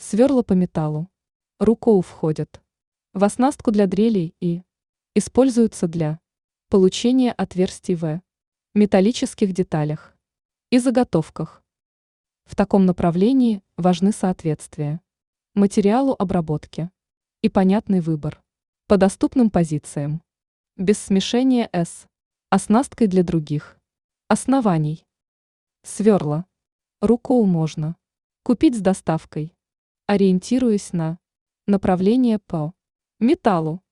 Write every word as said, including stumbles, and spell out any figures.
Сверла по металлу. Рукоу входят в оснастку для дрелей и используются для получения отверстий в металлических деталях и заготовках. В таком направлении важны соответствие материалу обработки и понятный выбор по доступным позициям, без смешения с оснасткой для других оснований. Сверла. Рукоу можно купить с доставкой, ориентируясь на направление по металлу.